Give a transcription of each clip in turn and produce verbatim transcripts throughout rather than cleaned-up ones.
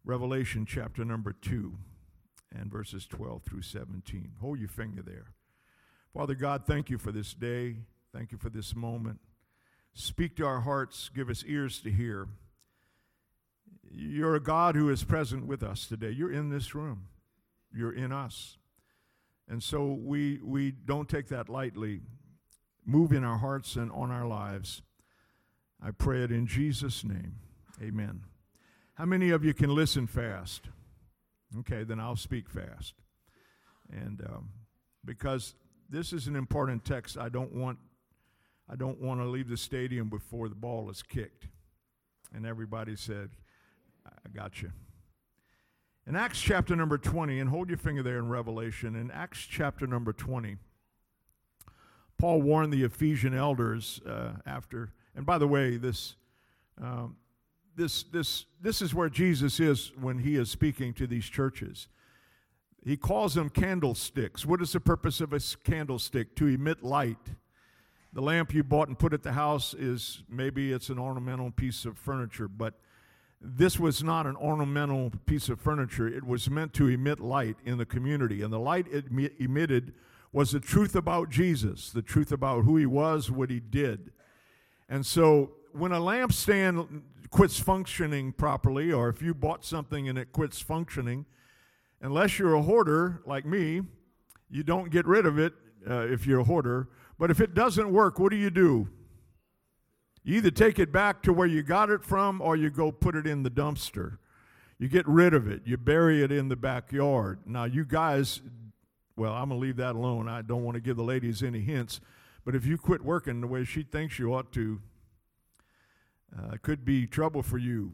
Revelation chapter number two and verses twelve through seventeen. Hold your finger there. Father God, thank you for this day. Thank you for this moment. Speak to our hearts. Give us ears to hear. You're a God who is present with us today. You're in this room. You're in us. And so we we don't take that lightly. Move in our hearts and on our lives. I pray it in Jesus' name. Amen. How many of you can listen fast? Okay, then I'll speak fast. And um, because this is an important text, I don't want I don't want to leave the stadium before the ball is kicked. And everybody said, I got you. In Acts chapter number twenty, and hold your finger there in Revelation, in Acts chapter number twenty, Paul warned the Ephesian elders uh, after, and by the way, this, um, this, this, this is where Jesus is when he is speaking to these churches. He calls them candlesticks. What is the purpose of a candlestick? To emit light. The lamp you bought and put at the house is, maybe it's an ornamental piece of furniture, but this was not an ornamental piece of furniture. It was meant to emit light in the community. And the light it emitted was the truth about Jesus, the truth about who he was, what he did. And so when a lampstand quits functioning properly, or if you bought something and it quits functioning, unless you're a hoarder like me, you don't get rid of it uh, if you're a hoarder. But if it doesn't work, what do you do? You either take it back to where you got it from or you go put it in the dumpster. You get rid of it. You bury it in the backyard. Now, you guys, well, I'm going to leave that alone. I don't want to give the ladies any hints. But if you quit working the way she thinks you ought to, uh, it could be trouble for you.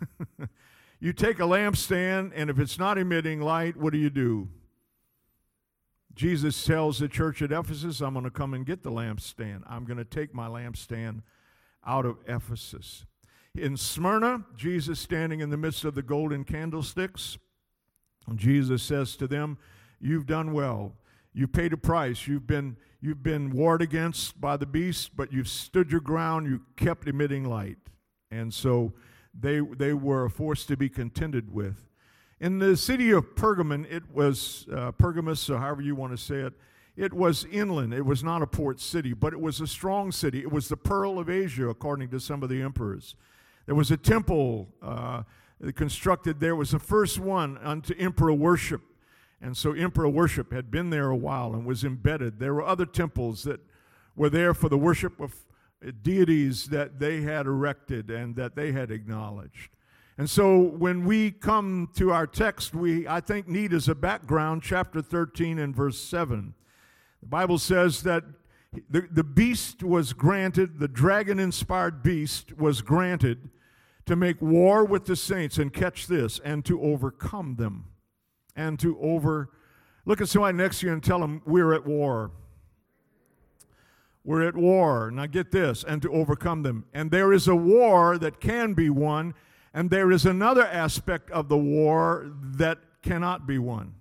You take a lampstand, and if it's not emitting light, what do you do? Jesus tells the church at Ephesus, I'm going to come and get the lampstand. I'm going to take my lampstand out of Ephesus. In Smyrna, Jesus standing in the midst of the golden candlesticks, Jesus says to them, you've done well. You've paid a price. You've been, you've been warred against by the beast, but you've stood your ground. You kept emitting light. And so they, they were a force to be contended with. In the city of Pergamon, it was uh, Pergamus, or however you want to say it, it was inland. It was not a port city, but it was a strong city. It was the pearl of Asia, according to some of the emperors. There was a temple uh, constructed there. It was the first one unto emperor worship. And so emperor worship had been there a while and was embedded. There were other temples that were there for the worship of deities that they had erected and that they had acknowledged. And so when we come to our text, we, I think, need as a background chapter thirteen and verse seven. The Bible says that the, the beast was granted, the dragon-inspired beast was granted to make war with the saints, and catch this, and to overcome them. And to over, look at somebody next to you and tell them, we're at war. We're at war. Now get this, and to overcome them. And there is a war that can be won, and there is another aspect of the war that cannot be won.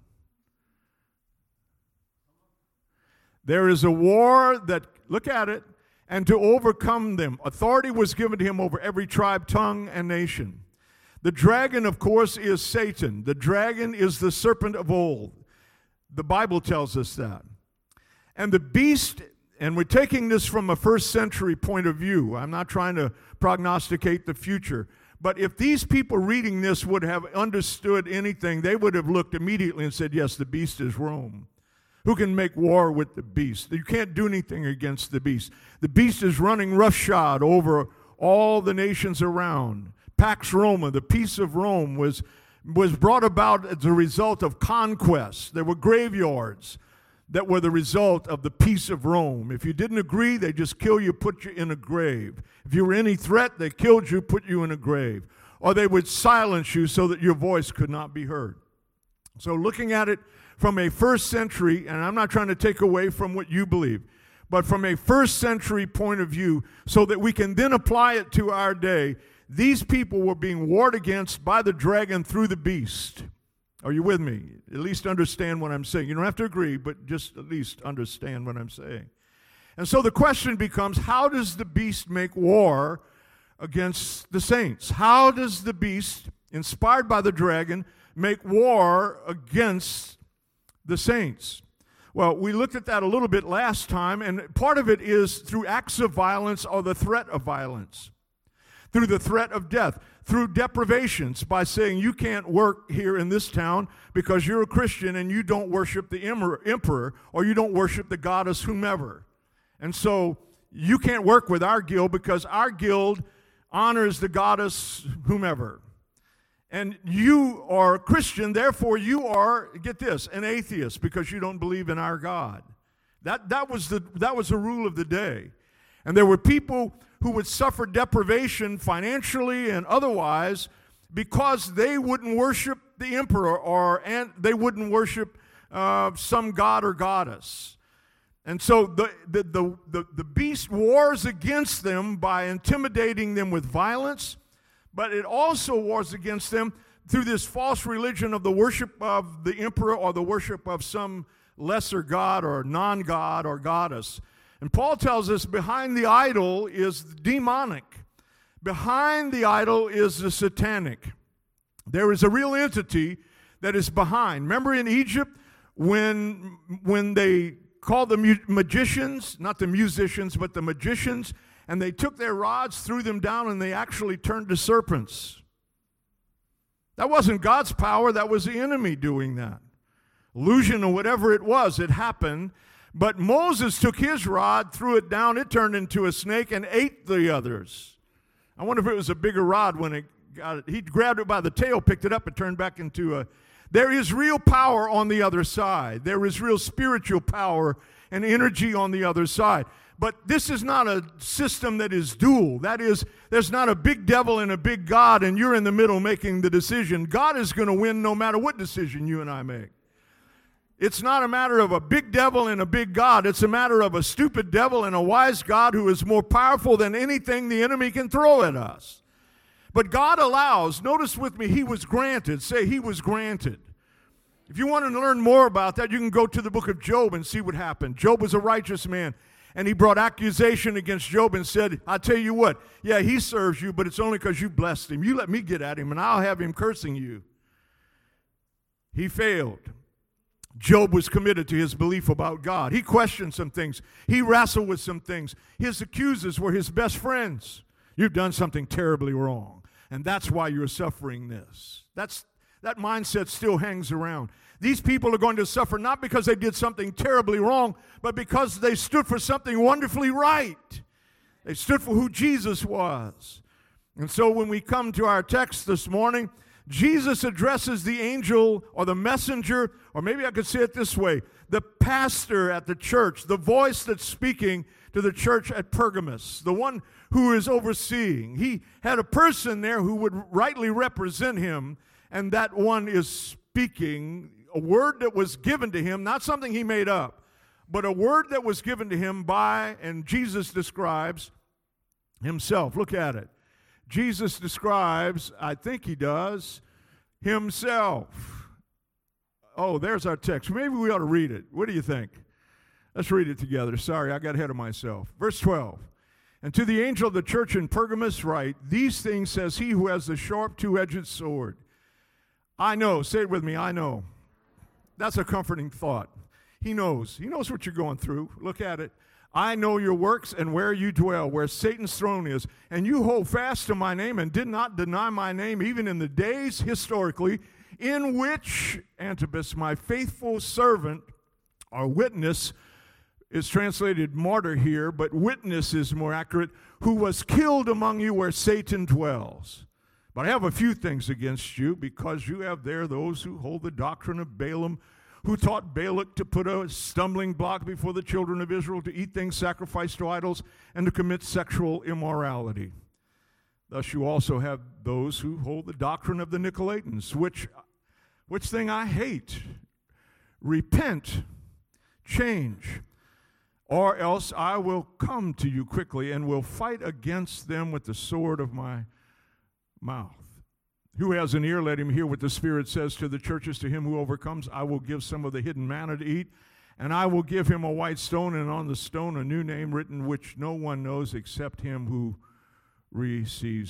There is a war that, look at it, and to overcome them. Authority was given to him over every tribe, tongue, and nation. The dragon, of course, is Satan. The dragon is the serpent of old. The Bible tells us that. And the beast, and we're taking this from a first century point of view. I'm not trying to prognosticate the future. But if these people reading this would have understood anything, they would have looked immediately and said, yes, the beast is Rome. Who can make war with the beast? You can't do anything against the beast. The beast is running roughshod over all the nations around. Pax Roma, the peace of Rome, was, was brought about as a result of conquest. There were graveyards that were the result of the peace of Rome. If you didn't agree, they just kill you, put you in a grave. If you were any threat, they killed you, put you in a grave. Or they would silence you so that your voice could not be heard. So looking at it from a first century, and I'm not trying to take away from what you believe, but from a first century point of view, so that we can then apply it to our day, these people were being warred against by the dragon through the beast. Are you with me? At least understand what I'm saying. You don't have to agree, but just at least understand what I'm saying. And so the question becomes, how does the beast make war against the saints? How does the beast inspired by the dragon, make war against the saints. Well, we looked at that a little bit last time, and part of it is through acts of violence or the threat of violence, through the threat of death, through deprivations by saying you can't work here in this town because you're a Christian and you don't worship the emperor or you don't worship the goddess whomever. And so you can't work with our guild because our guild honors the goddess whomever. And you are a Christian, therefore you are, get this, an atheist because you don't believe in our God. That, that was the, that was the rule of the day. And there were people who would suffer deprivation financially and otherwise because they wouldn't worship the emperor or and they wouldn't worship uh, some god or goddess. And so the, the, the, the, the beast wars against them by intimidating them with violence, but it also wars against them through this false religion of the worship of the emperor or the worship of some lesser god or non-god or goddess. And Paul tells us behind the idol is demonic. Behind the idol is the satanic. There is a real entity that is behind. Remember in Egypt when, when they called the mu- magicians, not the musicians, but the magicians, and they took their rods, threw them down, and they actually turned to serpents. That wasn't God's power, that was the enemy doing that. Illusion or whatever it was, it happened. But Moses took his rod, threw it down, it turned into a snake, and ate the others. I wonder if it was a bigger rod when it got it. He grabbed it by the tail, picked it up, and turned back into a... There is real power on the other side. There is real spiritual power and energy on the other side. But this is not a system that is dual. That is, there's not a big devil and a big God, and you're in the middle making the decision. God is going to win no matter what decision you and I make. It's not a matter of a big devil and a big God. It's a matter of a stupid devil and a wise God who is more powerful than anything the enemy can throw at us. But God allows, notice with me, he was granted. Say, he was granted. If you want to learn more about that, you can go to the book of Job and see what happened. Job was a righteous man, and he brought accusation against Job and said, I tell you what, yeah, he serves you, but it's only because you blessed him. You let me get at him, and I'll have him cursing you. He failed. Job was committed to his belief about God. He questioned some things. He wrestled with some things. His accusers were his best friends. You've done something terribly wrong, and that's why you're suffering this. That's, that mindset still hangs around. These people are going to suffer not because they did something terribly wrong, but because they stood for something wonderfully right. They stood for who Jesus was. And so when we come to our text this morning, Jesus addresses the angel or the messenger, or maybe I could say it this way, the pastor at the church, the voice that's speaking to the church at Pergamos, the one who is overseeing. He had a person there who would rightly represent him, and that one is speaking a word that was given to him, not something he made up, but a word that was given to him by, and Jesus describes himself. Look at it. Jesus describes, I think he does, himself. Oh, there's our text. Maybe we ought to read it. What do you think? Let's read it together. Sorry, I got ahead of myself. Verse twelve. And to the angel of the church in Pergamos write, these things says he who has the sharp two-edged sword. I know. Say it with me. I know. That's a comforting thought. He knows. He knows what you're going through. Look at it. I know your works and where you dwell, where Satan's throne is, and you hold fast to my name and did not deny my name, even in the days historically in which Antipas, my faithful servant, or witness, is translated martyr here, but witness is more accurate, who was killed among you where Satan dwells. But I have a few things against you, because you have there those who hold the doctrine of Balaam, who taught Balak to put a stumbling block before the children of Israel, to eat things sacrificed to idols, and to commit sexual immorality. Thus you also have those who hold the doctrine of the Nicolaitans, which, which thing I hate. Repent, change, or else I will come to you quickly and will fight against them with the sword of my mouth. Who has an ear, let him hear what the Spirit says to the churches. To him who overcomes, I will give some of the hidden manna to eat, and I will give him a white stone, and on the stone a new name written, which no one knows except him who receives it.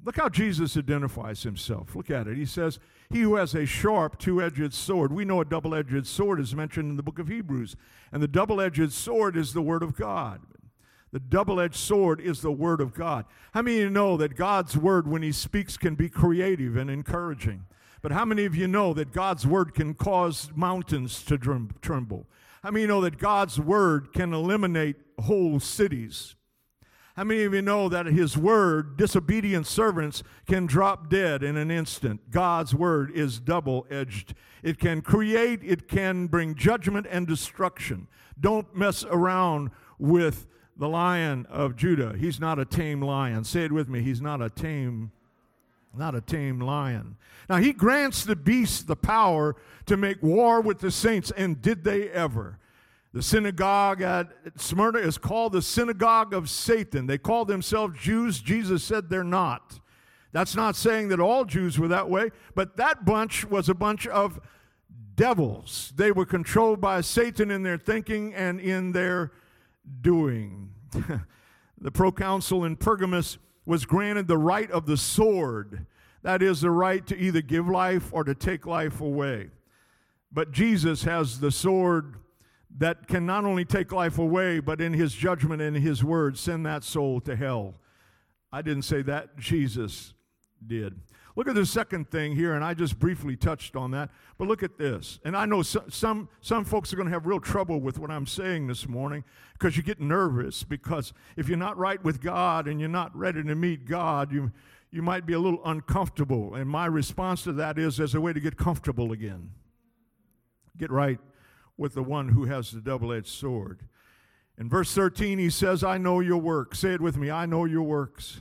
Look how Jesus identifies himself. Look at it. He says, he who has a sharp two-edged sword. We know a double-edged sword is mentioned in the book of Hebrews. And the double-edged sword is the word of God. The double-edged sword is the word of God. How many of you know that God's word, when he speaks, can be creative and encouraging? But how many of you know that God's word can cause mountains to tremble? How many of you know that God's word can eliminate whole cities? How many of you know that his word, disobedient servants, can drop dead in an instant? God's word is double-edged. It can create, it can bring judgment and destruction. Don't mess around with the Lion of Judah. He's not a tame lion. Say it with me. He's not a tame, not a tame lion. Now, he grants the beast the power to make war with the saints, and did they ever? The synagogue at Smyrna is called the synagogue of Satan. They call themselves Jews. Jesus said they're not. That's not saying that all Jews were that way, but that bunch was a bunch of devils. They were controlled by Satan in their thinking and in their doing. The proconsul in Pergamus was granted the right of the sword. That is, the right to either give life or to take life away. But Jesus has the sword that can not only take life away, but in his judgment and his word, send that soul to hell. I didn't say that. Jesus did. Look at the second thing here, and I just briefly touched on that, but look at this. And I know some some, some folks are going to have real trouble with what I'm saying this morning because you get nervous, because if you're not right with God and you're not ready to meet God, you, you might be a little uncomfortable. And my response to that is, there's a way to get comfortable again. Get right with the one who has the double-edged sword. In verse thirteen, he says, I know your works. Say it with me, I know your works.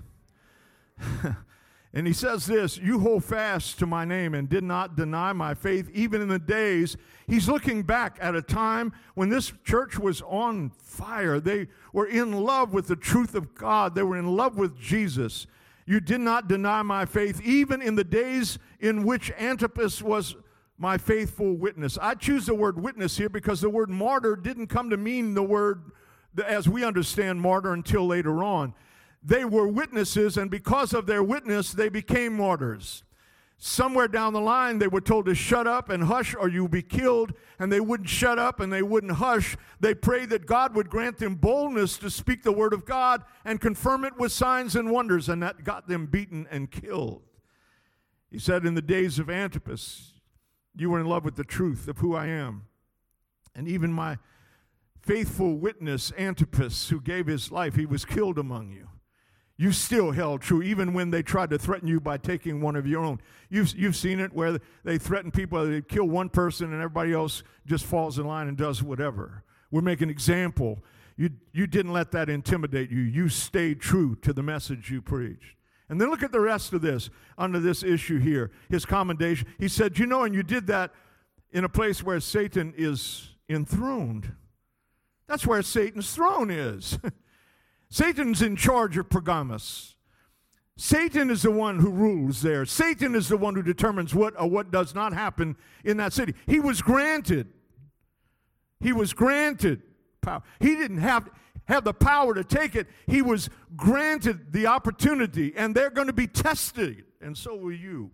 And he says this, you hold fast to my name and did not deny my faith, even in the days. He's looking back at a time when this church was on fire. They were in love with the truth of God. They were in love with Jesus. You did not deny my faith, even in the days in which Antipas was my faithful witness. I choose the word witness here because the word martyr didn't come to mean the word as we understand martyr until later on. They were witnesses, and because of their witness, they became martyrs. Somewhere down the line, they were told to shut up and hush or you'll be killed, and they wouldn't shut up and they wouldn't hush. They prayed that God would grant them boldness to speak the word of God and confirm it with signs and wonders, and that got them beaten and killed. He said, in the days of Antipas, you were in love with the truth of who I am. And even my faithful witness, Antipas, who gave his life, he was killed among you. You still held true, even when they tried to threaten you by taking one of your own. You've, you've seen it where they threaten people, they kill one person and everybody else just falls in line and does whatever. We'll make an example. You, you didn't let that intimidate you. You stayed true to the message you preached. And then look at the rest of this, under this issue here, his commendation. He said, you know, and you did that in a place where Satan is enthroned. That's where Satan's throne is. Satan's in charge of Pergamos. Satan is the one who rules there. Satan is the one who determines what or what does not happen in that city. He was granted. He was granted power. He didn't have, have the power to take it. He was granted the opportunity, and they're going to be tested, and so will you.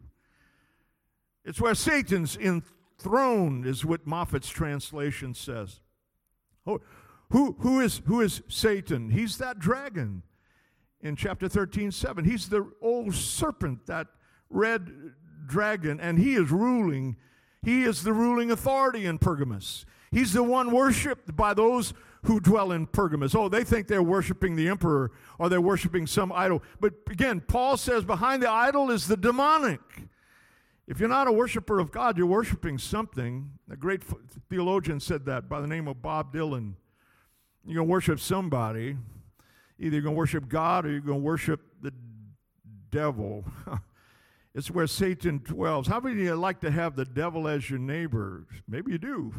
It's where Satan's enthroned, is what Moffat's translation says. Oh, Who, who, is, who is Satan? He's that dragon in chapter thirteen, seven. He's the old serpent, that red dragon, and he is ruling. He is the ruling authority in Pergamos. He's the one worshipped by those who dwell in Pergamos. Oh, they think they're worshiping the emperor or they're worshiping some idol. But again, Paul says behind the idol is the demonic. If you're not a worshiper of God, you're worshiping something. A great theologian said that by the name of Bob Dylan. You're going to worship somebody. Either you're going to worship God or you're going to worship the devil. It's where Satan dwells. How many of you like to have the devil as your neighbor? Maybe you do.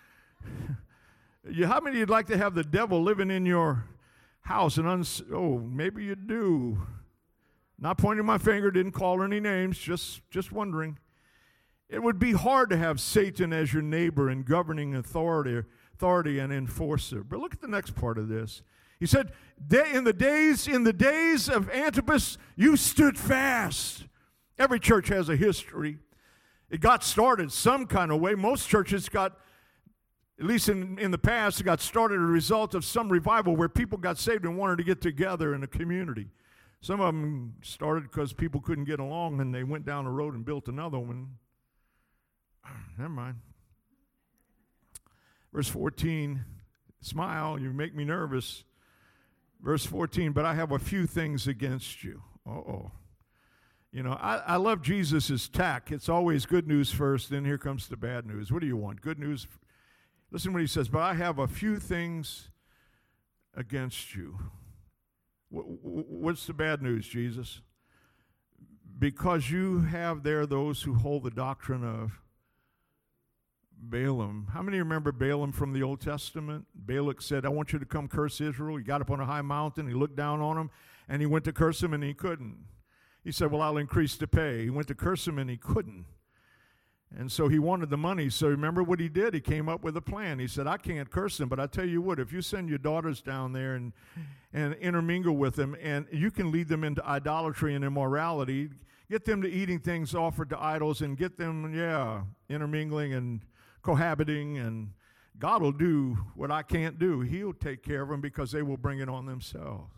you, how many of you like to have the devil living in your house? And uns- oh, maybe you do. Not pointing my finger, didn't call any names, just, just wondering. It would be hard to have Satan as your neighbor and governing authority authority and enforcer. But look at the next part of this. He said, in the days, in the days of Antipas, you stood fast. Every church has a history. It got started some kind of way. Most churches got, at least in, in the past, it got started as a result of some revival where people got saved and wanted to get together in a community. Some of them started because people couldn't get along and they went down the road and built another one. Never mind. Verse fourteen, smile, you make me nervous. Verse fourteen, but I have a few things against you. Uh-oh. You know, I, I love Jesus' tack. It's always good news first, then here comes the bad news. What do you want? Good news? Listen to what he says, but I have a few things against you. What's the bad news, Jesus? Because you have there those who hold the doctrine of Balaam. How many remember Balaam from the Old Testament? Balak said, I want you to come curse Israel. He got up on a high mountain, he looked down on him, and he went to curse him, and he couldn't. He said, well, I'll increase the pay. He went to curse him, and he couldn't. And so he wanted the money. So remember what he did? He came up with a plan. He said, I can't curse them, but I tell you what, if you send your daughters down there and, and intermingle with them, and you can lead them into idolatry and immorality, get them to eating things offered to idols and get them, yeah, intermingling and cohabiting, and God will do what I can't do. He'll take care of them because they will bring it on themselves.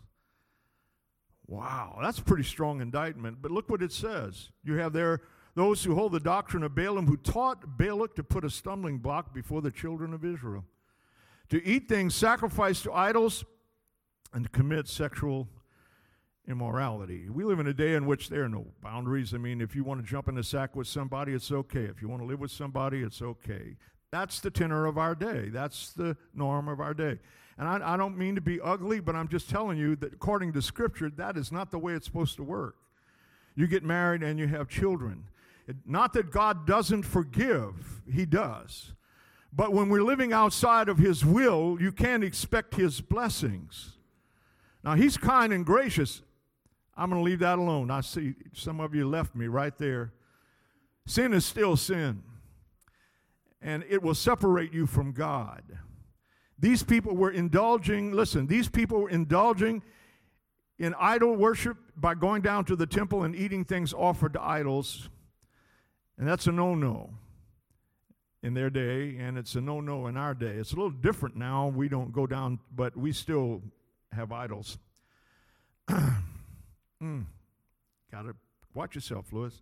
Wow, that's a pretty strong indictment. But look what it says. You have there those who hold the doctrine of Balaam, who taught Balak to put a stumbling block before the children of Israel, to eat things sacrificed to idols, and to commit sexual immorality. We live in a day in which there are no boundaries. I mean, if you want to jump in a sack with somebody, it's okay. If you want to live with somebody, it's okay. That's the tenor of our day. That's the norm of our day. And I, I don't mean to be ugly, but I'm just telling you that according to Scripture, that is not the way it's supposed to work. You get married and you have children. It, not that God doesn't forgive. He does. But when we're living outside of His will, you can't expect His blessings. Now, He's kind and gracious. I'm going to leave that alone. I see some of you left me right there. Sin is still sin, and it will separate you from God. These people were indulging, listen, these people were indulging in idol worship by going down to the temple and eating things offered to idols, and that's a no-no in their day, and it's a no-no in our day. It's a little different now. We don't go down, but we still have idols. mm. Got to watch yourself, Lewis.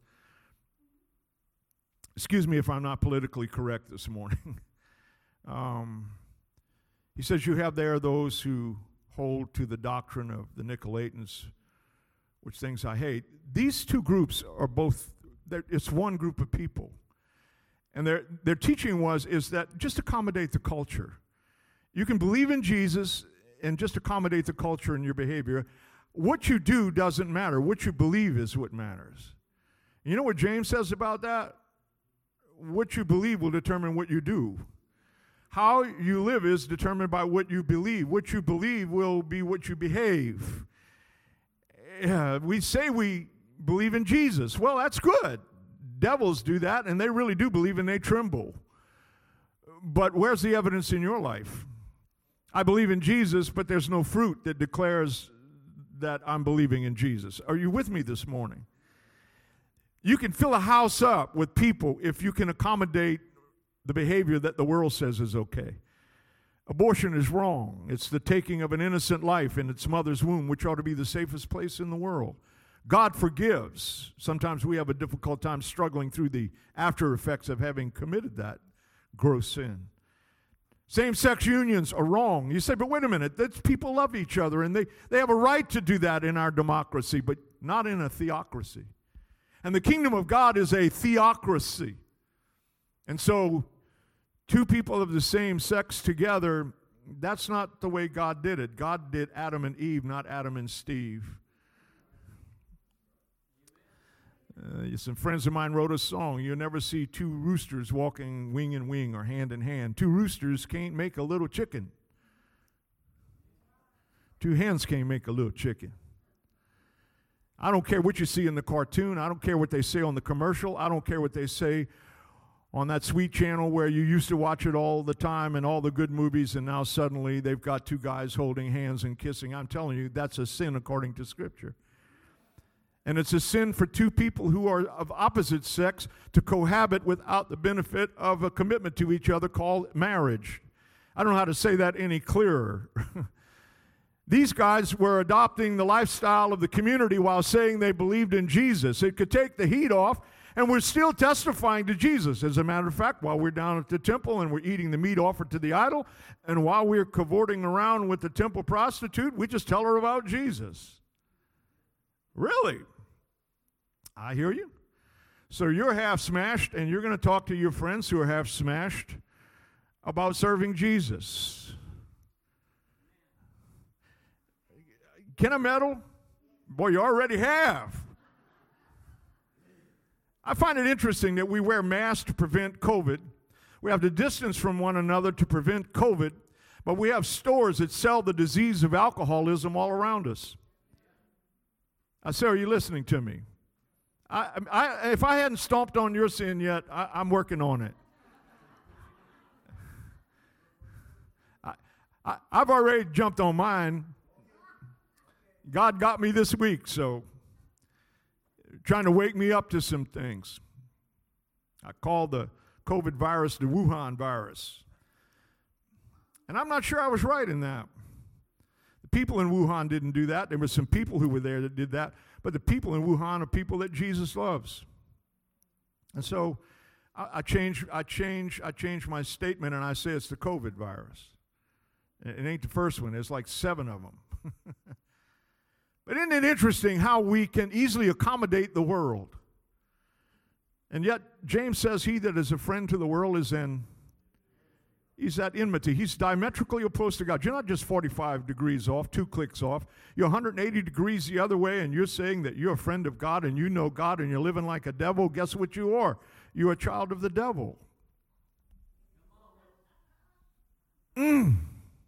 Excuse me if I'm not politically correct this morning. um, he says you have there those who hold to the doctrine of the Nicolaitans, which things I hate. These two groups are both, it's one group of people. And their, their teaching was, is that just accommodate the culture. You can believe in Jesus and just accommodate the culture in your behavior. What you do doesn't matter. What you believe is what matters. You know what James says about that? What you believe will determine what you do. How you live is determined by what you believe. What you believe will be what you behave. Yeah, we say we believe in Jesus. Well, that's good. Devils do that, and they really do believe, and they tremble. But where's the evidence in your life? I believe in Jesus, but there's no fruit that declares that I'm believing in Jesus. Are you with me this morning? You can fill a house up with people if you can accommodate the behavior that the world says is okay. Abortion is wrong. It's the taking of an innocent life in its mother's womb, which ought to be the safest place in the world. God forgives. Sometimes we have a difficult time struggling through the after effects of having committed that gross sin. Same-sex unions are wrong. You say, but wait a minute, that's, people love each other, and they, they have a right to do that in our democracy, but not in a theocracy. And the kingdom of God is a theocracy. And so two people of the same sex together, that's not the way God did it. God did Adam and Eve, not Adam and Steve. Uh, some friends of mine wrote a song. You'll never see two roosters walking wing in wing or hand in hand. Two roosters can't make a little chicken. Two hens can't make a little chicken. I don't care what you see in the cartoon. I don't care what they say on the commercial. I don't care what they say on that sweet channel where you used to watch it all the time and all the good movies, and now suddenly they've got two guys holding hands and kissing. I'm telling you, that's a sin according to Scripture. And it's a sin for two people who are of opposite sex to cohabit without the benefit of a commitment to each other called marriage. I don't know how to say that any clearer. These guys were adopting the lifestyle of the community while saying they believed in Jesus. It could take the heat off, and we're still testifying to Jesus. As a matter of fact, while we're down at the temple and we're eating the meat offered to the idol, and while we're cavorting around with the temple prostitute, we just tell her about Jesus. Really? I hear you. So you're half smashed, and you're going to talk to your friends who are half smashed about serving Jesus. Can I meddle? Boy, you already have. I find it interesting that we wear masks to prevent COVID. We have to distance from one another to prevent COVID, but we have stores that sell the disease of alcoholism all around us. I say, are you listening to me? I, I, if I hadn't stomped on your sin yet, I, I'm working on it. I, I, I've already jumped on mine. God got me this week, so trying to wake me up to some things. I called the COVID virus the Wuhan virus. And I'm not sure I was right in that. The people in Wuhan didn't do that. There were some people who were there that did that. But the people in Wuhan are people that Jesus loves. And so I, I change, I change, I change my statement, and I say it's the COVID virus. It ain't the first one. There's like seven of them. But isn't it interesting how we can easily accommodate the world? And yet, James says, he that is a friend to the world is in, he's at enmity. He's diametrically opposed to God. You're not just forty-five degrees off, two clicks off. You're one hundred eighty degrees the other way, and you're saying that you're a friend of God and you know God and you're living like a devil. Guess what you are? You're a child of the devil. Mm.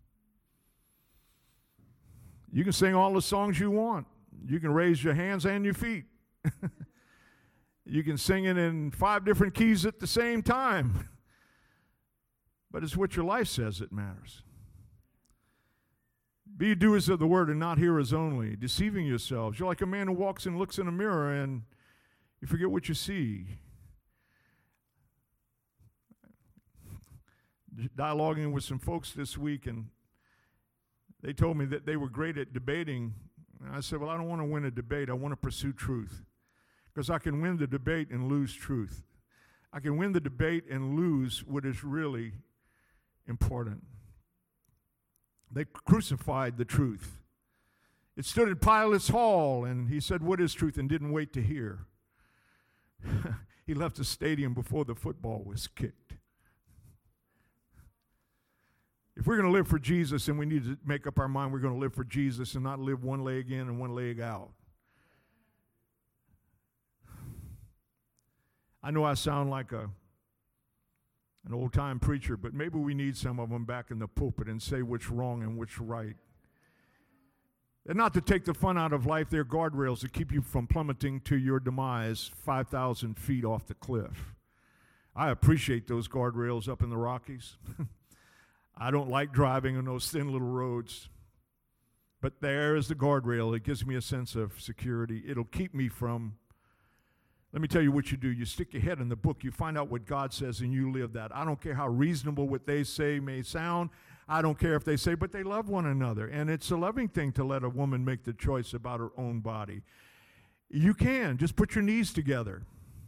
You can sing all the songs you want. You can raise your hands and your feet. You can sing it in five different keys at the same time. But it's what your life says that matters. Be doers of the word and not hearers only, deceiving yourselves. You're like a man who walks and looks in a mirror and you forget what you see. Dialoguing with some folks this week, and they told me that they were great at debating. And I said, well, I don't want to win a debate. I want to pursue truth. Because I can win the debate and lose truth. I can win the debate and lose what is really important. They crucified the truth. It stood in Pilate's hall, and he said, what is truth? And didn't wait to hear. He left the stadium before the football was kicked. If we're going to live for Jesus, and we need to make up our mind we're going to live for Jesus and not live one leg in and one leg out. I know I sound like a an old-time preacher, but maybe we need some of them back in the pulpit and say what's wrong and what's right. And not to take the fun out of life, they're guardrails that keep you from plummeting to your demise five thousand feet off the cliff. I appreciate those guardrails up in the Rockies. I don't like driving on those thin little roads. But there is the guardrail. It gives me a sense of security. It'll keep me from, let me tell you what you do. You stick your head in the book. You find out what God says, and you live that. I don't care how reasonable what they say may sound. I don't care if they say, but they love one another. And it's a loving thing to let a woman make the choice about her own body. You can. Just put your knees together.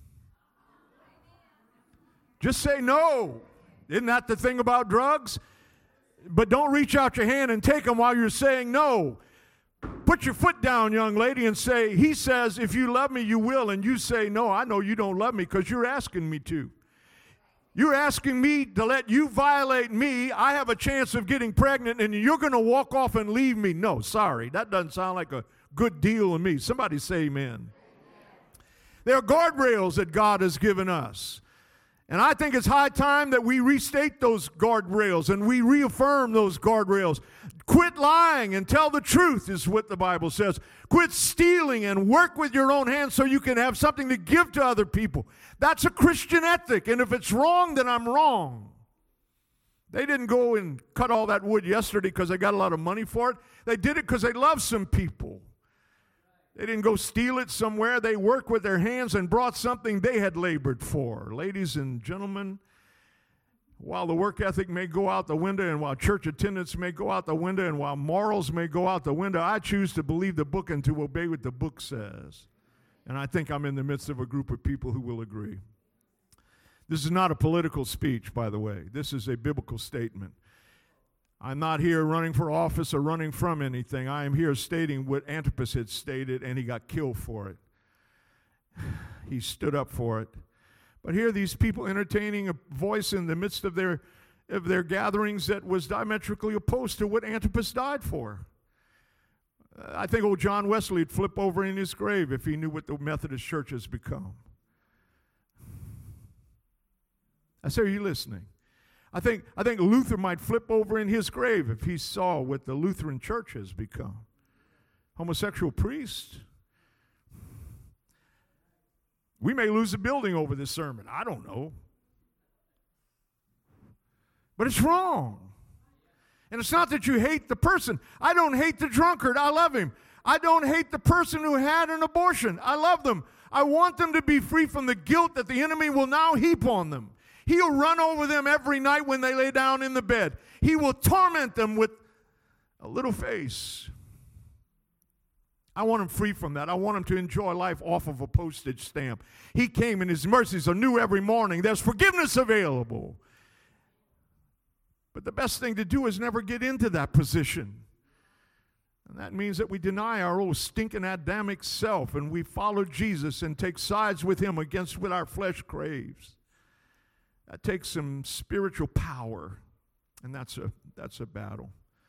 Just say no. Isn't that the thing about drugs? But don't reach out your hand and take them while you're saying no. Put your foot down, young lady, and say, he says, if you love me, you will. And you say, no, I know you don't love me because you're asking me to. You're asking me to let you violate me. I have a chance of getting pregnant, and you're going to walk off and leave me. No, sorry. That doesn't sound like a good deal to me. Somebody say amen. Amen. There are guardrails that God has given us. And I think it's high time that we restate those guardrails and we reaffirm those guardrails. Quit lying and tell the truth is what the Bible says. Quit stealing and work with your own hands so you can have something to give to other people. That's a Christian ethic, and if it's wrong, then I'm wrong. They didn't go and cut all that wood yesterday because they got a lot of money for it. They did it because they love some people. They didn't go steal it somewhere. They worked with their hands and brought something they had labored for. Ladies and gentlemen, while the work ethic may go out the window and while church attendance may go out the window and while morals may go out the window, I choose to believe the book and to obey what the book says. And I think I'm in the midst of a group of people who will agree. This is not a political speech, by the way. This is a biblical statement. I'm not here running for office or running from anything. I am here stating what Antipas had stated, and he got killed for it. He stood up for it. But here these people entertaining a voice in the midst of their, of their gatherings that was diametrically opposed to what Antipas died for. I think old John Wesley would flip over in his grave if he knew what the Methodist Church has become. I say, are you listening? I think, I think Luther might flip over in his grave if he saw what the Lutheran Church has become. Homosexual priests. We may lose a building over this sermon. I don't know. But it's wrong. And it's not that you hate the person. I don't hate the drunkard. I love him. I don't hate the person who had an abortion. I love them. I want them to be free from the guilt that the enemy will now heap on them. He'll run over them every night when they lay down in the bed. He will torment them with a little face. I want them free from that. I want them to enjoy life off of a postage stamp. He came and his mercies are new every morning. There's forgiveness available. But the best thing to do is never get into that position. And that means that we deny our old stinking Adamic self and we follow Jesus and take sides with him against what our flesh craves. That takes some spiritual power, and that's a, that's a battle.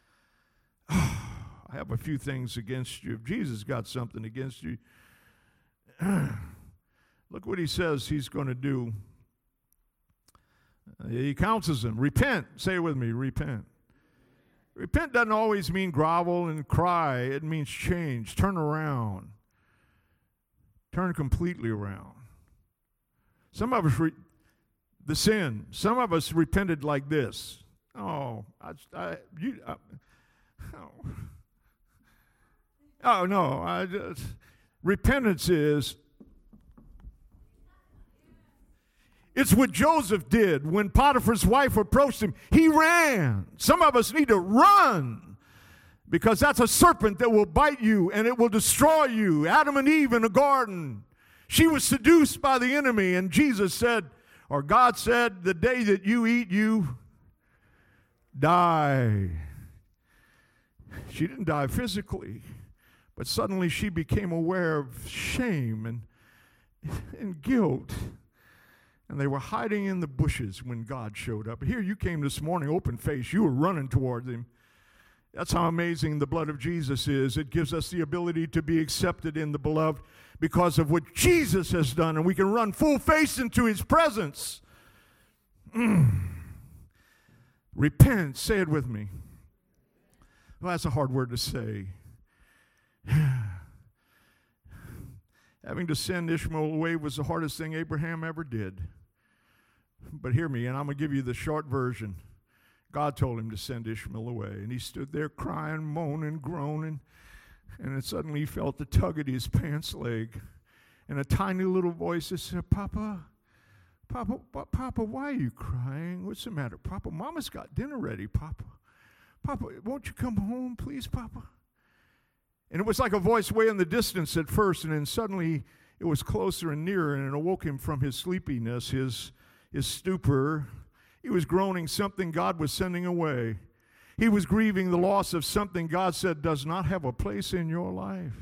I have a few things against you. If Jesus got something against you, look what he says he's going to do. Uh, he counsels them. Repent. Say it with me, repent. Repent doesn't always mean grovel and cry. It means change. Turn around. Turn completely around. Some of us... Re- The sin. Some of us repented like this. Oh, I, I you. I, oh. oh no! I just repentance is. It's what Joseph did when Potiphar's wife approached him. He ran. Some of us need to run because that's a serpent that will bite you and it will destroy you. Adam and Eve in the garden. She was seduced by the enemy, and Jesus said. Or God said, the day that you eat, you die. She didn't die physically, but suddenly she became aware of shame and, and guilt. And they were hiding in the bushes when God showed up. Here you came this morning, open face. You were running towards him. That's how amazing the blood of Jesus is. It gives us the ability to be accepted in the beloved because of what Jesus has done, and we can run full face into his presence. Mm. Repent. Say it with me. Well, that's a hard word to say. Having to send Ishmael away was the hardest thing Abraham ever did. But hear me, and I'm going to give you the short version. God told him to send Ishmael away, and he stood there crying, moaning, groaning, and then suddenly he felt the tug at his pants leg, and a tiny little voice that said, Papa, Papa, Papa, why are you crying? What's the matter? Papa, Mama's got dinner ready, Papa. Papa, won't you come home, please, Papa? And it was like a voice way in the distance at first, and then suddenly it was closer and nearer, and it awoke him from his sleepiness, his, his stupor. He was groaning something God was sending away. He was grieving the loss of something God said does not have a place in your life.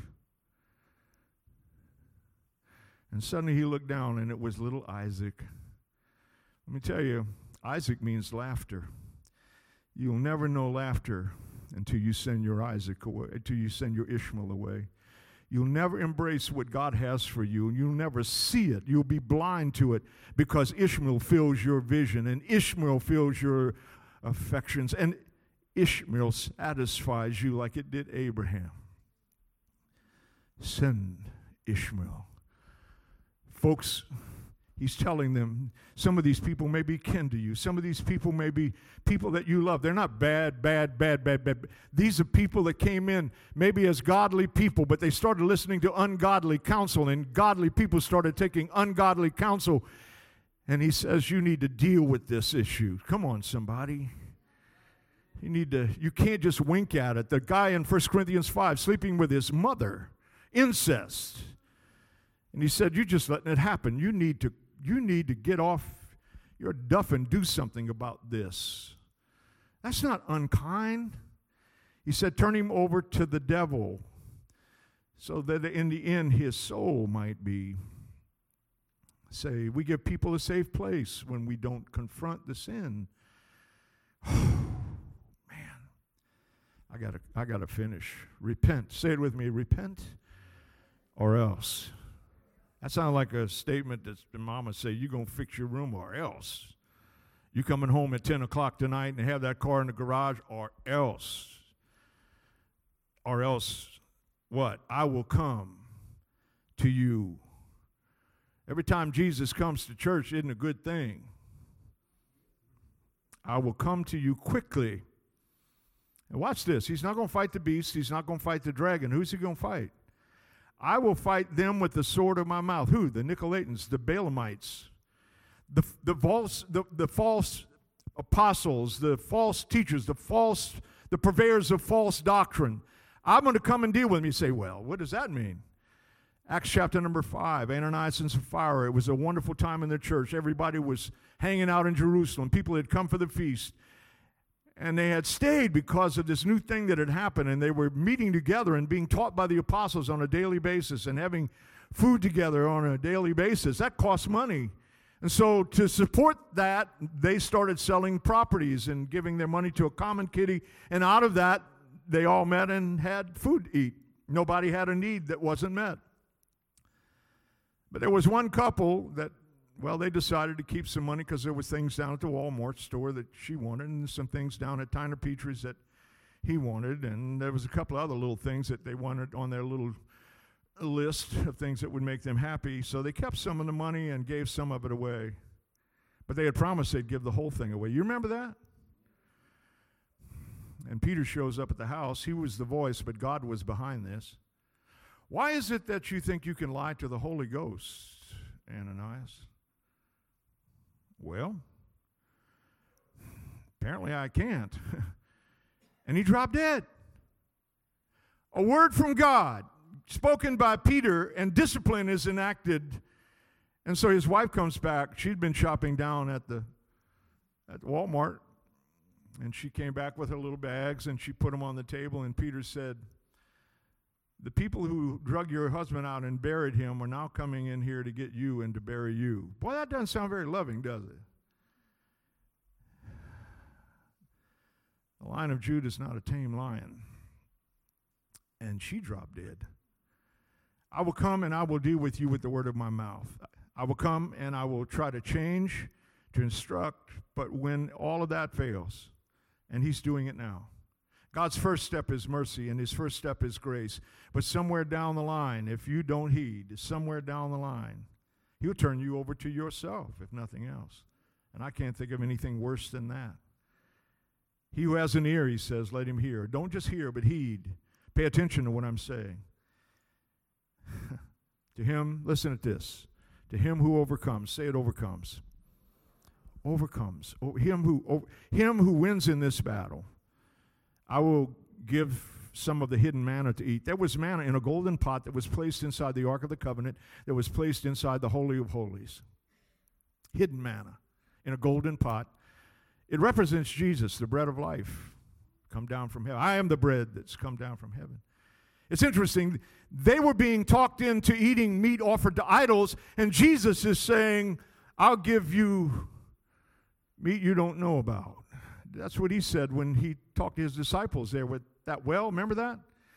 And suddenly he looked down, and it was little Isaac. Let me tell you, Isaac means laughter. You'll never know laughter until you send your Isaac away, until you send your Ishmael away. You'll never embrace what God has for you, and you'll never see it. You'll be blind to it because Ishmael fills your vision, and Ishmael fills your affections, and Ishmael satisfies you like it did Abraham. Send Ishmael. Folks, he's telling them, some of these people may be kin to you. Some of these people may be people that you love. They're not bad, bad, bad, bad, bad. These are people that came in maybe as godly people, but they started listening to ungodly counsel, and godly people started taking ungodly counsel. And he says, you need to deal with this issue. Come on, somebody. You need to, you can't just wink at it. The guy in First Corinthians five sleeping with his mother, incest. And he said, you're just letting it happen. You need to, you need to get off your duff and do something about this. That's not unkind. He said, turn him over to the devil so that in the end his soul might be saved. We give people a safe place when we don't confront the sin. Man, I gotta, I gotta finish. Repent. Say it with me. Repent or else. That sounds like a statement that the mama say, you're going to fix your room or else. You coming home at ten o'clock tonight and have that car in the garage or else. Or else what? I will come to you. Every time Jesus comes to church isn't a good thing. I will come to you quickly. And watch this. He's not going to fight the beast. He's not going to fight the dragon. Who's he going to fight? I will fight them with the sword of my mouth. Who? The Nicolaitans, the Balaamites, the, the, false, the, the false apostles, the false teachers, the false, the purveyors of false doctrine. I'm going to come and deal with them. You say, well, what does that mean? Acts chapter number five, Ananias and Sapphira. It was a wonderful time in the church. Everybody was hanging out in Jerusalem. People had come for the feast. And they had stayed because of this new thing that had happened, and they were meeting together and being taught by the apostles on a daily basis and having food together on a daily basis. That costs money. And so to support that, they started selling properties and giving their money to a common kitty, and out of that, they all met and had food to eat. Nobody had a need that wasn't met. But there was one couple that, well, they decided to keep some money because there was things down at the Walmart store that she wanted and some things down at Tyner Petrie's that he wanted, and there was a couple other little things that they wanted on their little list of things that would make them happy. So they kept some of the money and gave some of it away. But they had promised they'd give the whole thing away. You remember that? And Peter shows up at the house. He was the voice, but God was behind this. Why is it that you think you can lie to the Holy Ghost, Ananias? Well, apparently I can't. And he dropped dead. A word from God, spoken by Peter, and discipline is enacted. And so his wife comes back. She'd been shopping down at the at Walmart, and she came back with her little bags, and she put them on the table, and Peter said, the people who drug your husband out and buried him are now coming in here to get you and to bury you. Boy, that doesn't sound very loving, does it? The Lion of Judah is not a tame lion. And she dropped dead. I will come and I will deal with you with the word of my mouth. I will come and I will try to change, to instruct, but when all of that fails, and he's doing it now. God's first step is mercy, and his first step is grace. But somewhere down the line, if you don't heed, somewhere down the line, he'll turn you over to yourself, if nothing else. And I can't think of anything worse than that. He who has an ear, he says, let him hear. Don't just hear, but heed. Pay attention to what I'm saying. To him, listen at this. To him who overcomes, say it overcomes. Overcomes. Oh, him who, oh, him who wins in this battle. I will give some of the hidden manna to eat. There was manna in a golden pot that was placed inside the Ark of the Covenant, that was placed inside the Holy of Holies. Hidden manna in a golden pot. It represents Jesus, the bread of life, come down from heaven. I am the bread that's come down from heaven. It's interesting. They were being talked into eating meat offered to idols, and Jesus is saying, I'll give you meat you don't know about. That's what he said when he talked to his disciples there with that well. Remember that?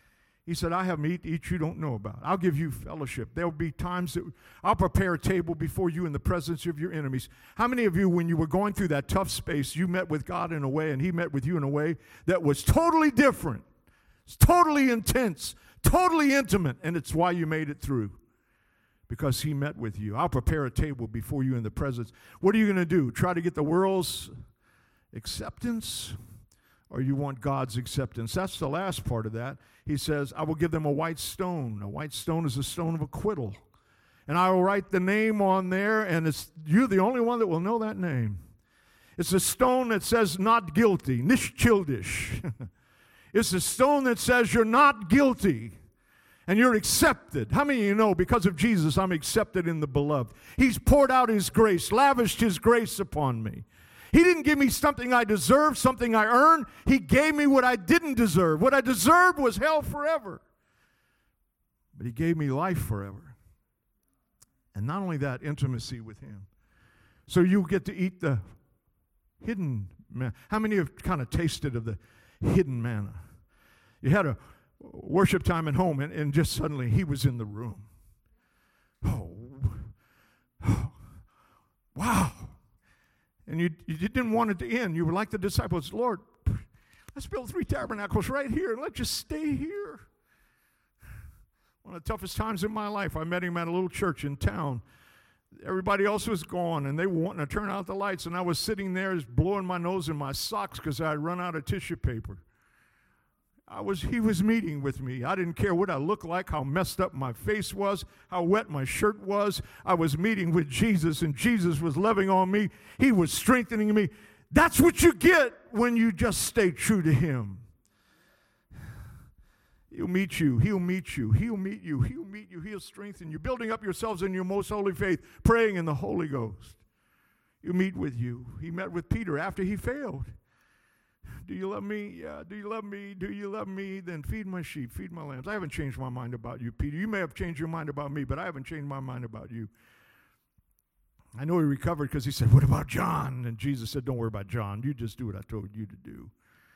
He said, I have meat to eat you don't know about. I'll give you fellowship. There will be times that I'll prepare a table before you in the presence of your enemies. How many of you, when you were going through that tough space, you met with God in a way and he met with you in a way that was totally different? It's totally intense, totally intimate, and it's why you made it through. Because he met with you. I'll prepare a table before you in the presence. What are you going to do? Try to get the world's acceptance? Or you want God's acceptance? That's the last part of that. He says, I will give them a white stone. A white stone is a stone of acquittal. And I will write the name on there, and it's you're the only one that will know that name. It's a stone that says not guilty, nicht schuldig. It's a stone that says you're not guilty. And you're accepted. How many of you know, because of Jesus, I'm accepted in the beloved? He's poured out his grace, lavished his grace upon me. He didn't give me something I deserved, something I earned. He gave me what I didn't deserve. What I deserved was hell forever. But he gave me life forever. And not only that, intimacy with him. So you get to eat the hidden manna. How many have kind of tasted of the hidden manna? You had a worship time at home, and, and just suddenly he was in the room. Oh, oh wow. And you, you didn't want it to end. You were like the disciples, Lord, let's build three tabernacles right here, and let's just stay here. One of the toughest times in my life, I met him at a little church in town. Everybody else was gone, and they were wanting to turn out the lights, and I was sitting there just blowing my nose in my socks because I had run out of tissue paper. I was, he was meeting with me. I didn't care what I looked like, how messed up my face was, how wet my shirt was. I was meeting with Jesus, and Jesus was loving on me. He was strengthening me. That's what you get when you just stay true to him. He'll meet you. He'll meet you. He'll meet you. He'll meet you. He'll strengthen you. Building up yourselves in your most holy faith, praying in the Holy Ghost. He'll meet with you. He met with Peter after he failed. Do you love me? Yeah. Do you love me? Do you love me? Then feed my sheep, feed my lambs. I haven't changed my mind about you, Peter. You may have changed your mind about me, but I haven't changed my mind about you. I know he recovered because he said, what about John? And Jesus said, don't worry about John. You just do what I told you to do.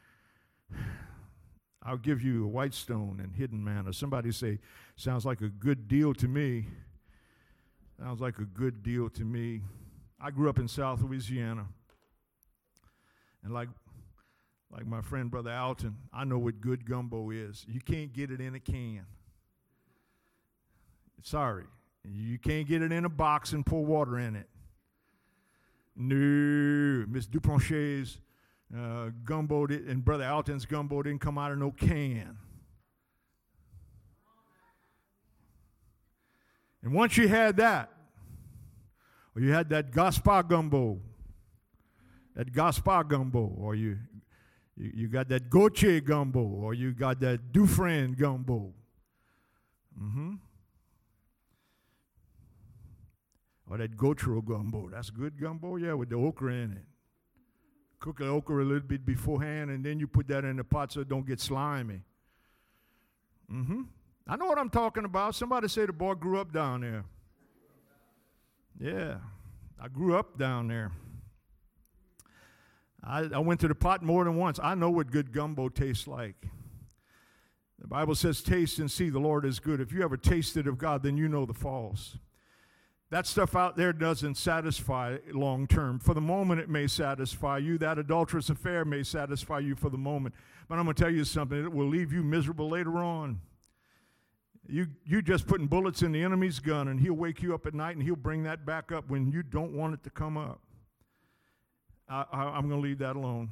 I'll give you a white stone and hidden manna. Somebody say, sounds like a good deal to me. Sounds like a good deal to me. I grew up in South Louisiana. And like Like my friend, Brother Alton, I know what good gumbo is. You can't get it in a can. Sorry. You can't get it in a box and pour water in it. No. Miss Duponchet's uh, gumbo did, and Brother Alton's gumbo didn't come out of no can. And once you had that, or you had that Gaspar gumbo, that Gaspar gumbo, or you... You, you got that Gautier gumbo, or you got that Dufresne gumbo. Mm-hmm. Or that Gautreau gumbo. That's good gumbo, yeah, with the okra in it. Cook the okra a little bit beforehand, and then you put that in the pot so it don't get slimy. Mm-hmm. I know what I'm talking about. Somebody say the boy grew up down there. Yeah, I grew up down there. I, I went to the pot more than once. I know what good gumbo tastes like. The Bible says, taste and see the Lord is good. If you ever tasted of God, then you know the false. That stuff out there doesn't satisfy long term. For the moment, it may satisfy you. That adulterous affair may satisfy you for the moment. But I'm going to tell you something. It will leave you miserable later on. You, you just putting bullets in the enemy's gun, and he'll wake you up at night, and he'll bring that back up when you don't want it to come up. I, I, I'm going to leave that alone.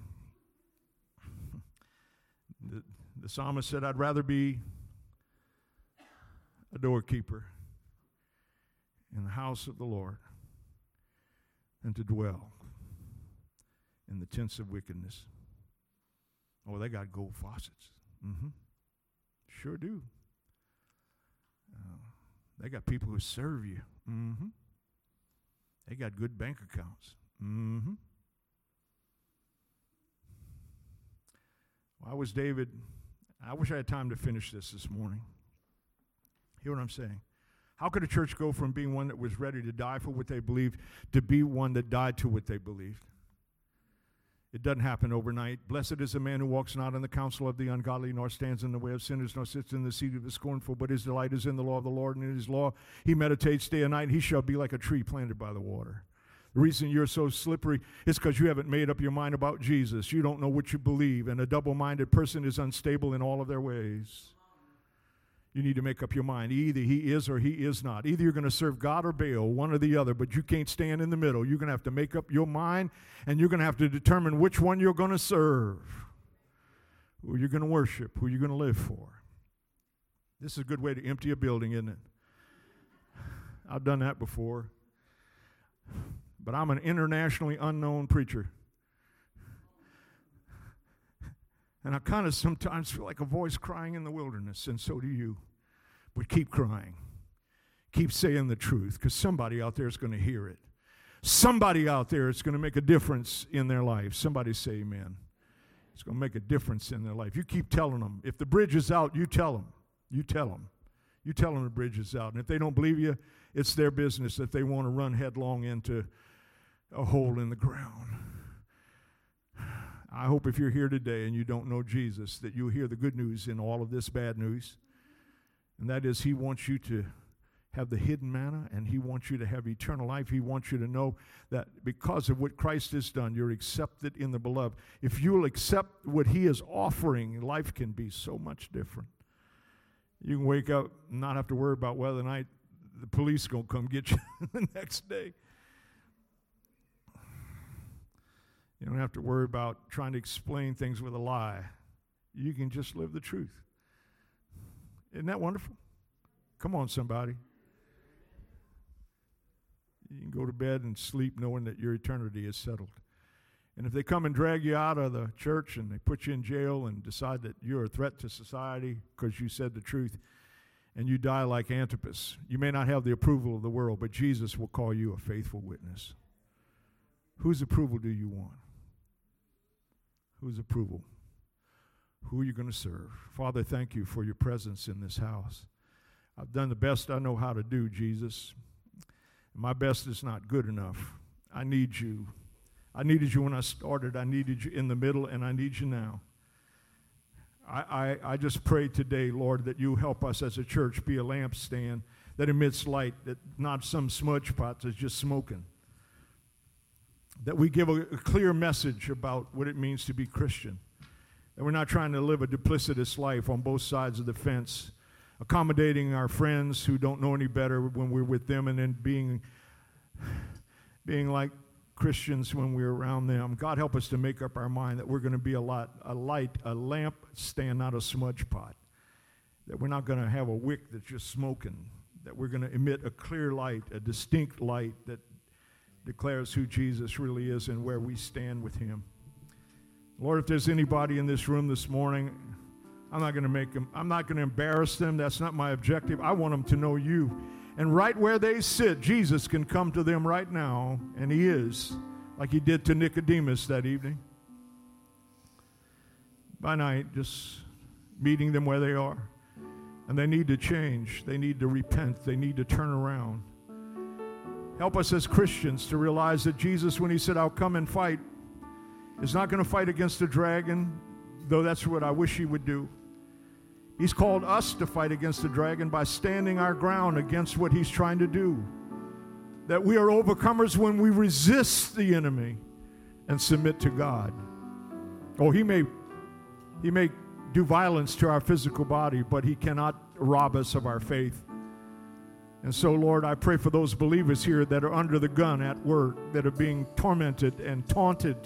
The, the psalmist said, I'd rather be a doorkeeper in the house of the Lord than to dwell in the tents of wickedness. Oh, they got gold faucets. Mm-hmm. Sure do. Uh, they got people who serve you. Mm-hmm. They got good bank accounts. Mm-hmm. Why was David, I wish I had time to finish this this morning. Hear what I'm saying? How could a church go from being one that was ready to die for what they believed to be one that died to what they believed? It doesn't happen overnight. Blessed is the man who walks not in the counsel of the ungodly, nor stands in the way of sinners, nor sits in the seat of the scornful, but his delight is in the law of the Lord, and in his law he meditates day and night, and he shall be like a tree planted by the water. The reason you're so slippery is because you haven't made up your mind about Jesus. You don't know what you believe, and a double-minded person is unstable in all of their ways. You need to make up your mind. Either he is or he is not. Either you're going to serve God or Baal, one or the other, but you can't stand in the middle. You're going to have to make up your mind, and you're going to have to determine which one you're going to serve, who you're going to worship, who you're going to live for. This is a good way to empty a building, isn't it? I've done that before. But I'm an internationally unknown preacher. And I kind of sometimes feel like a voice crying in the wilderness, and so do you. But keep crying. Keep saying the truth, because somebody out there is going to hear it. Somebody out there is going to make a difference in their life. Somebody say amen. It's going to make a difference in their life. You keep telling them. If the bridge is out, you tell them. You tell them. You tell them the bridge is out. And if they don't believe you, it's their business if they want to run headlong into a hole in the ground. I hope if you're here today and you don't know Jesus, that you'll hear the good news in all of this bad news. And that is, he wants you to have the hidden manna, and he wants you to have eternal life. He wants you to know that because of what Christ has done, you're accepted in the beloved. If you'll accept what he is offering, life can be so much different. You can wake up and not have to worry about whether or not the police are going to come get you the next day. You don't have to worry about trying to explain things with a lie. You can just live the truth. Isn't that wonderful? Come on, somebody. You can go to bed and sleep knowing that your eternity is settled. And if they come and drag you out of the church and they put you in jail and decide that you're a threat to society because you said the truth, and you die like Antipas, you may not have the approval of the world, but Jesus will call you a faithful witness. Whose approval do you want? Whose approval? Who are you going to serve? Father, thank you for your presence in this house. I've done the best I know how to do, Jesus. My best is not good enough. I need you. I needed you when I started. I needed you in the middle, and I need you now. I, I, I just pray today, Lord, that you help us as a church be a lampstand that emits light, that not some smudge pot that's just smoking. That we give a, a clear message about what it means to be Christian. That we're not trying to live a duplicitous life on both sides of the fence, accommodating our friends who don't know any better when we're with them, and then being, being like Christians when we're around them. God, help us to make up our mind that we're going to be a, lot, a light, a lamp stand, not a smudge pot. That we're not going to have a wick that's just smoking. That we're going to emit a clear light, a distinct light that declares who Jesus really is and where we stand with him. Lord, if there's anybody in this room this morning, I'm not going to make them, I'm not going to embarrass them. That's not my objective. I want them to know you. And right where they sit, Jesus can come to them right now, and he is, like he did to Nicodemus that evening. By night, just meeting them where they are. And they need to change. They need to repent. They need to turn around. Help us as Christians to realize that Jesus, when he said, I'll come and fight, is not going to fight against the dragon, though that's what I wish he would do. He's called us to fight against the dragon by standing our ground against what he's trying to do. That we are overcomers when we resist the enemy and submit to God. Oh, he may, he may do violence to our physical body, but he cannot rob us of our faith. And so, Lord, I pray for those believers here that are under the gun at work, that are being tormented and taunted.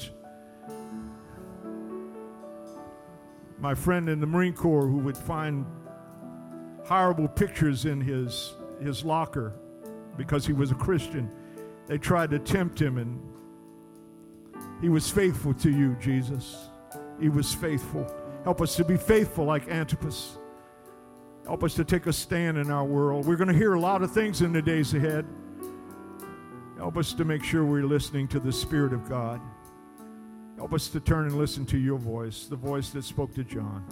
My friend in the Marine Corps who would find horrible pictures in his, his locker because he was a Christian. They tried to tempt him, and he was faithful to you, Jesus. He was faithful. Help us to be faithful like Antipas. Help us to take a stand in our world. We're going to hear a lot of things in the days ahead. Help us to make sure we're listening to the Spirit of God. Help us to turn and listen to your voice, the voice that spoke to John.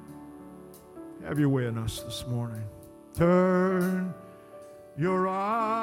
Have your way in us this morning. Turn your eyes